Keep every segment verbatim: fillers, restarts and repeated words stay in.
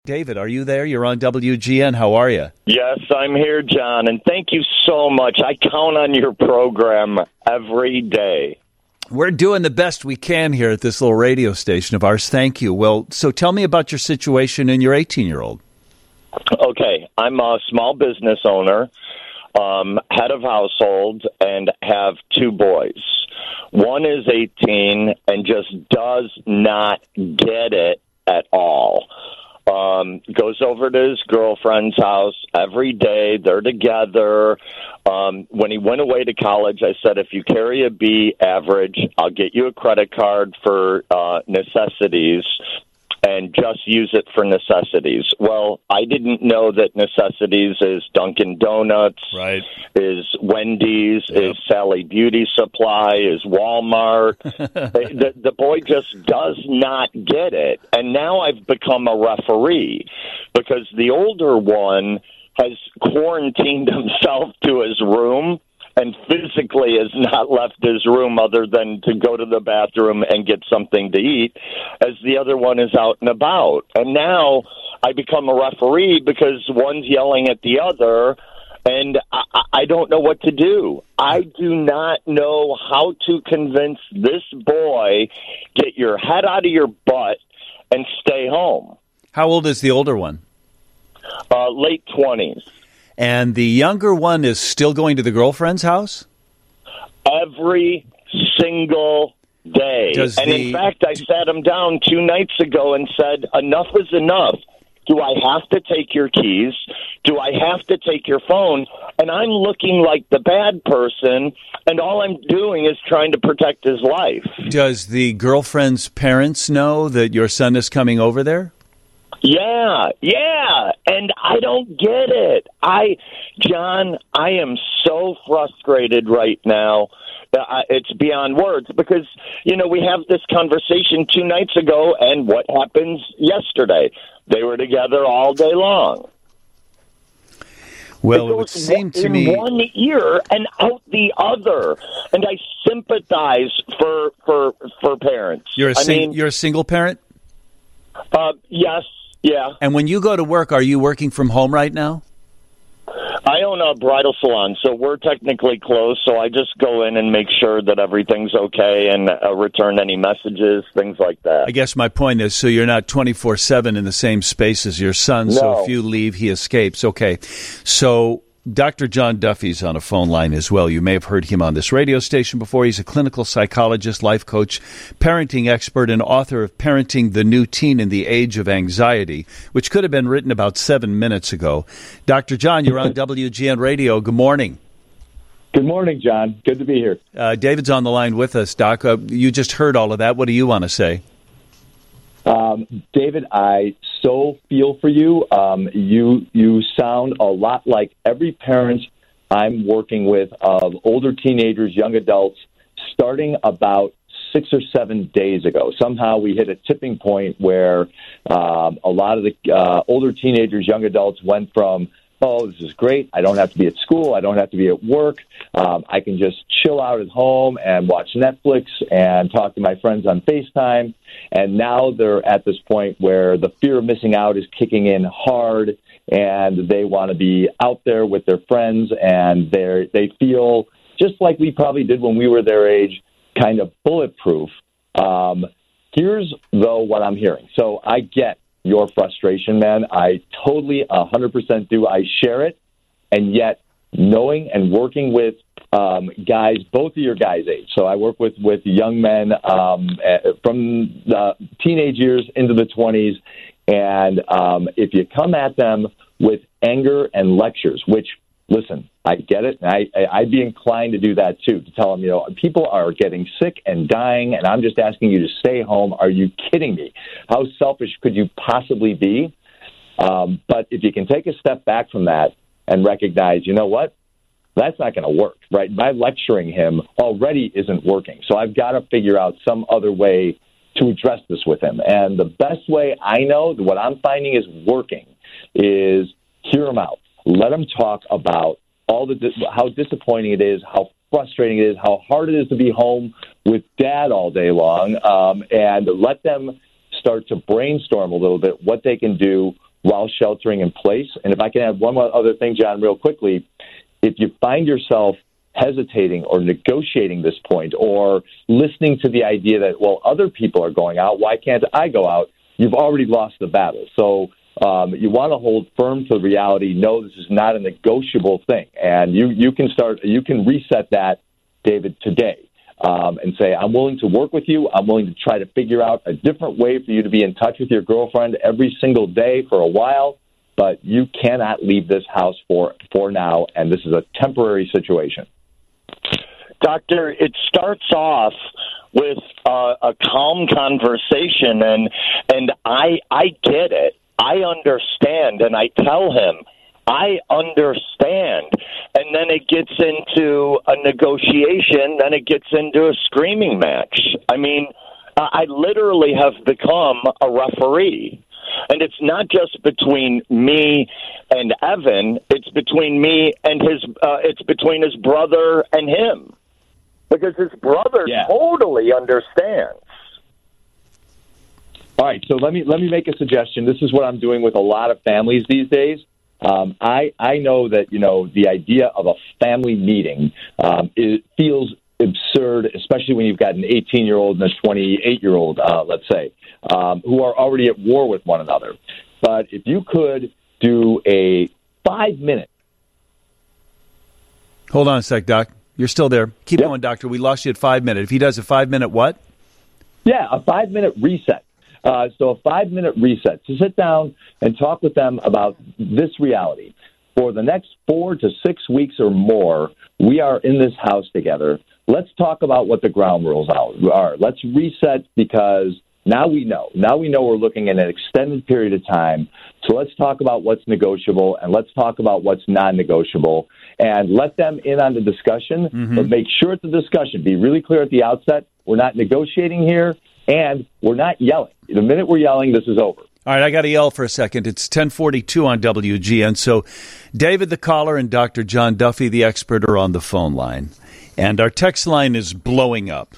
David, are you there? You're on W G N. How are you? Yes, I'm here, John, and thank you so much. I count on your program every day. We're doing the best we can here at this little radio station of ours. Thank you. Well, so tell me about your situation and your eighteen-year-old. Okay, I'm a small business owner, um, head of household, and have two boys. One is eighteen and just does not get it at all. Um, goes over to his girlfriend's house every day. They're together. Um, when he went away to college, I said, if you carry a B average, I'll get you a credit card for uh, necessities and just use it for necessities. Well, I didn't know that necessities is Dunkin' Donuts, right? Is Wendy's, yep. Is Sally Beauty Supply, is Walmart. the, the boy just does not get it. And now I've become a referee because the older one has quarantined himself to his room and physically has not left his room other than to go to the bathroom and get something to eat, as the other one is out and about. And now I become a referee because one's yelling at the other, and I, I don't know what to do. I do not know how to convince this boy, get your head out of your butt and stay home. How old is the older one? Uh, late twenties. And the younger one is still going to the girlfriend's house? Every single day. Does and the, in fact, I sat him down two nights ago and said, enough is enough. Do I have to take your keys? Do I have to take your phone? And I'm looking like the bad person, and all I'm doing is trying to protect his life. Does the girlfriend's parents know that your son is coming over there? Yeah, yeah, and I don't get it. I, John, I am so frustrated right now. Uh, it's beyond words because, you know, we have this conversation two nights ago, and what happens yesterday? They were together all day long. Well, it, it would seem to in me... in one ear and out the other, and I sympathize for for for parents. You're a, sing- I mean, you're a single parent? Uh, yes. Yeah. And when you go to work, are you working from home right now? I own a bridal salon, so we're technically closed, so I just go in and make sure that everything's okay and uh, return any messages, things like that. I guess my point is, so you're not twenty-four seven in the same space as your son, no. So if you leave, he escapes. Okay. So Doctor John Duffy's on a phone line as well. You may have heard him on this radio station before. He's a clinical psychologist, life coach, parenting expert, and author of Parenting the New Teen in the Age of Anxiety, which could have been written about seven minutes ago. Doctor John, you're on W G N Radio. Good morning. Good morning, John. Good to be here. Uh, David's on the line with us, Doc. Uh, you just heard all of that. What do you want to say? Um, David, I so feel for you. Um, you you sound a lot like every parent I'm working with of older teenagers, young adults, starting about six or seven days ago. Somehow we hit a tipping point where um, a lot of the uh, older teenagers, young adults went from, oh, this is great. I don't have to be at school. I don't have to be at work. Um, I can just chill out at home and watch Netflix and talk to my friends on FaceTime. And now they're at this point where the fear of missing out is kicking in hard, and they want to be out there with their friends, and they they feel just like we probably did when we were their age, kind of bulletproof. Um, here's, though, what I'm hearing. So I get your frustration, man. I totally one hundred percent do. I share it. And yet, knowing and working with um, guys, both of your guys' age. So I work with, with young men um, from the teenage years into the twenties. And um, if you come at them with anger and lectures, which, listen, I get it. And I, I'd be inclined to do that, too, to tell them, you know, people are getting sick and dying, and I'm just asking you to stay home. Are you kidding me? How selfish could you possibly be? Um, but if you can take a step back from that and recognize, you know what, that's not going to work, right? My lecturing him already isn't working. So I've got to figure out some other way to address this with him. And the best way I know, what I'm finding is working, is hear him out. Let him talk about all the how disappointing it is, how frustrating it is, how hard it is to be home with dad all day long, um, and let them start to brainstorm a little bit what they can do while sheltering in place. And if I can add one other thing, John, real quickly, if you find yourself hesitating or negotiating this point or listening to the idea that, well, other people are going out, why can't I go out? You've already lost the battle. So um, you want to hold firm to reality. No, this is not a negotiable thing. And you, you can start, you can reset that, David, today. Um, and say, I'm willing to work with you. I'm willing to try to figure out a different way for you to be in touch with your girlfriend every single day for a while, but you cannot leave this house for, for now, and this is a temporary situation. Doctor, it starts off with uh, a calm conversation, and and I I get it. I understand, and I tell him, I understand. And then it gets into a negotiation, then it gets into a screaming match. I mean, I literally have become a referee. And it's not just between me and Evan, it's between me and his, uh, it's between his brother and him. Because his brother yeah. totally understands. All right, so let me let me make a suggestion. This is what I'm doing with a lot of families these days. Um, I, I know that, you know, the idea of a family meeting, um, it feels absurd, especially when you've got an eighteen-year-old and a twenty-eight-year-old, uh, let's say, um, who are already at war with one another. But if you could do a five-minute. Hold on a sec, Doc. You're still there. Keep yep. going, Doctor. We lost you at five-minute. If he does a five-minute what? Yeah, a five-minute reset. Uh, so a five-minute reset to sit down and talk with them about this reality. For the next four to six weeks or more, we are in this house together. Let's talk about what the ground rules are. Let's reset because now we know. Now we know we're looking at an extended period of time. So let's talk about what's negotiable and let's talk about what's non-negotiable and let them in on the discussion, mm-hmm. but make sure it's a discussion. Be really clear at the outset. We're not negotiating here. And we're not yelling. The minute we're yelling, this is over. All right, I got to yell for a second. It's ten forty-two on W G N. So David, the caller, and Doctor John Duffy, the expert, are on the phone line. And our text line is blowing up.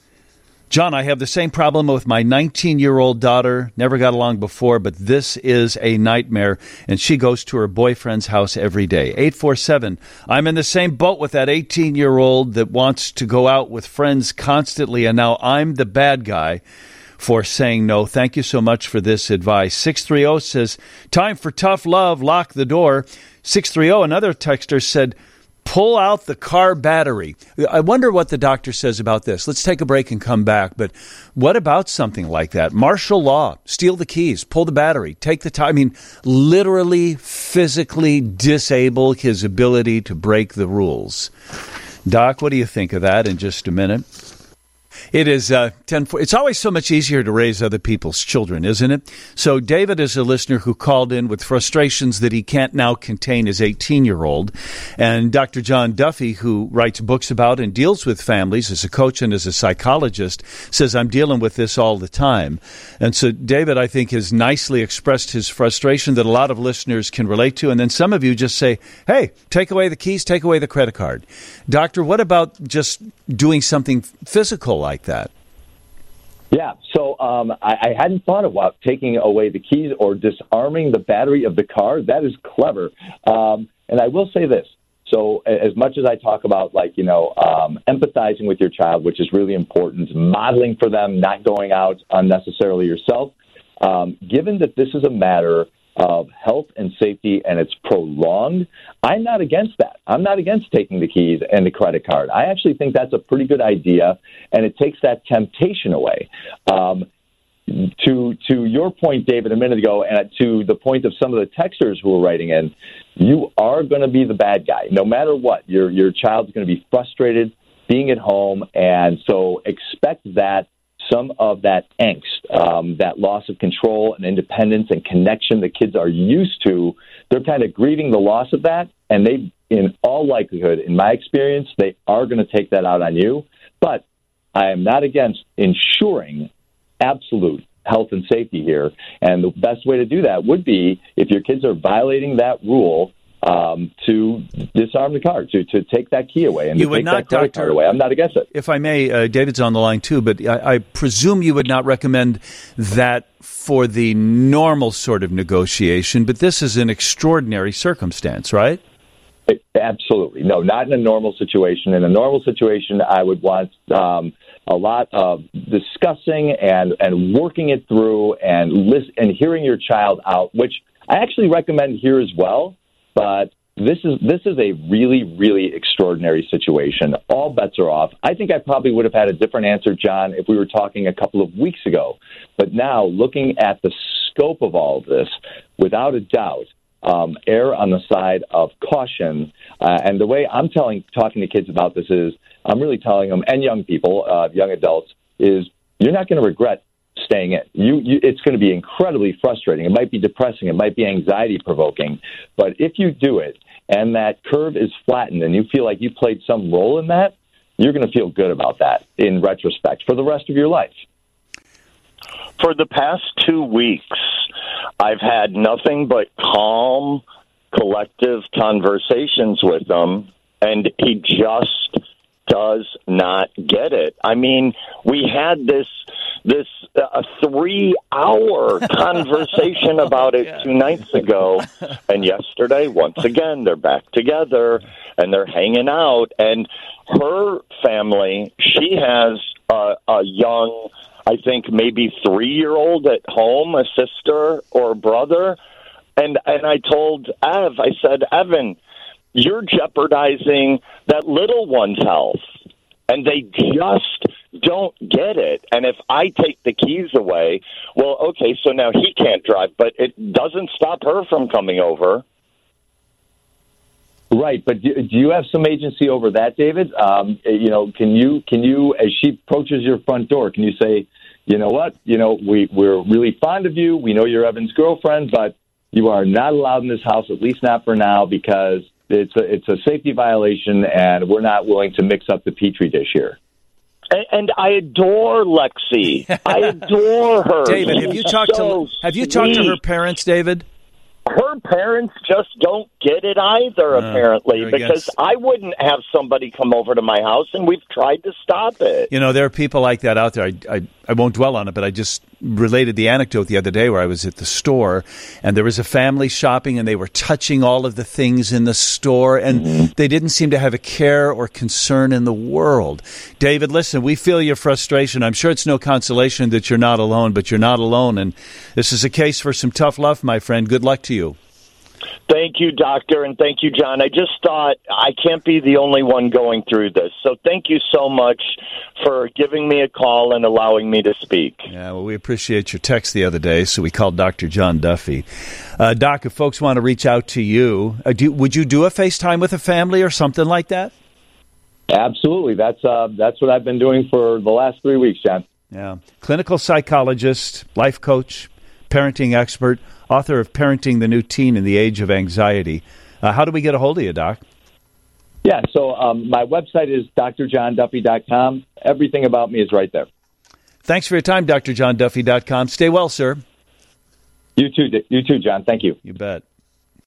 John, I have the same problem with my nineteen-year-old daughter. Never got along before, but this is a nightmare, and she goes to her boyfriend's house every day. eight four seven, I'm in the same boat with that eighteen-year-old that wants to go out with friends constantly, and now I'm the bad guy for saying no. Thank you so much for this advice. six three zero says, time for tough love, lock the door. six three zero, another texter said, pull out the car battery. I wonder what the doctor says about this. Let's take a break and come back. But what about something like that? Martial law, steal the keys, pull the battery, take the time. I mean, literally, physically disable his ability to break the rules. Doc, what do you think of that in just a minute? It is uh, ten. It's always so much easier to raise other people's children, isn't it? So David is a listener who called in with frustrations that he can't now contain his eighteen-year-old. And Doctor John Duffy, who writes books about and deals with families as a coach and as a psychologist, says, I'm dealing with this all the time. And so David, I think, has nicely expressed his frustration that a lot of listeners can relate to. And then some of you just say, hey, take away the keys, take away the credit card. Doctor, what about just doing something physical like that? Yeah, so um, I, I hadn't thought about taking away the keys or disarming the battery of the car. That is clever. Um, and I will say this. So as much as I talk about, like, you know, um, empathizing with your child, which is really important, modeling for them, not going out unnecessarily yourself, um, given that this is a matter of health and safety and it's prolonged, I'm not against that. I'm not against taking the keys and the credit card. I actually think that's a pretty good idea, and it takes that temptation away. Um, to to your point, David, a minute ago, and to the point of some of the texters who are writing in, you are going to be the bad guy. No matter what, your your child's going to be frustrated being at home, and so expect that some of that angst, um, that loss of control and independence and connection that kids are used to, they're kind of grieving the loss of that, and they, in all likelihood, in my experience, they are going to take that out on you. But I am not against ensuring absolute health and safety here, and the best way to do that would be if your kids are violating that rule, um, to disarm the car, to, to take that key away and you to would take not, that credit Doctor card away. I'm not against it. If I may, uh, David's on the line too, but I, I presume you would not recommend that for the normal sort of negotiation, but this is an extraordinary circumstance, right? Absolutely. No, not in a normal situation. In a normal situation, I would want um, a lot of discussing and, and working it through and list, and hearing your child out, which I actually recommend here as well. But this is this is a really, really extraordinary situation. All bets are off. I think I probably would have had a different answer, John, if we were talking a couple of weeks ago. But now, looking at the scope of all of this, without a doubt, Um, err on the side of caution. Uh, and the way I'm telling, talking to kids about this is, I'm really telling them, and young people, uh, young adults, is you're not going to regret staying in. You, you, it's going to be incredibly frustrating. It might be depressing. It might be anxiety provoking. But if you do it and that curve is flattened and you feel like you played some role in that, you're going to feel good about that in retrospect for the rest of your life. For the past two weeks, I've had nothing but calm, collective conversations with him, and he just does not get it. I mean, we had this this uh, three-hour conversation about it two nights ago, and yesterday, once again, they're back together, and they're hanging out, and her family, she has a, a young, I think maybe three-year-old at home, a sister or a brother. And and I told Ev, I said, Evan, you're jeopardizing that little one's health. And they just don't get it. And if I take the keys away, well, okay, so now he can't drive, but it doesn't stop her from coming over. Right, but do, do you have some agency over that, David? Um, you know, can you can you, as she approaches your front door, can you say, you know what, you know, we we're really fond of you. We know you're Evan's girlfriend, but you are not allowed in this house, at least not for now, because it's a it's a safety violation, and we're not willing to mix up the petri dish here. And, and I adore Lexi. I adore her. David, She's have you talked so to have you talked to her parents, David? Her parents just don't get it either, Uh, apparently, they're because against- I wouldn't have somebody come over to my house, and we've tried to stop it. You know, there are people like that out there. I, I, I won't dwell on it, but I just related the anecdote the other day where I was at the store, and there was a family shopping, and they were touching all of the things in the store, and mm-hmm. they didn't seem to have a care or concern in the world. David, listen, we feel your frustration. I'm sure it's no consolation that you're not alone, but you're not alone, and this is a case for some tough love, my friend. Good luck to you. Thank you, Doctor, and thank you, John. I just thought I can't be the only one going through this. So thank you so much for giving me a call and allowing me to speak. Yeah, well, we appreciate your text the other day, so we called Doctor John Duffy. Uh, Doc, if folks want to reach out to you, uh, do, would you do a FaceTime with a family or something like that? Absolutely. That's uh, that's what I've been doing for the last three weeks, John. Yeah. Clinical psychologist, life coach, parenting expert, author of Parenting the New Teen in the Age of Anxiety. Uh, how do we get a hold of you, Doc? Yeah, so um, my website is d r john duffy dot com. Everything about me is right there. Thanks for your time, d r john duffy dot com. Stay well, sir. You too, you too, John. Thank you. You bet.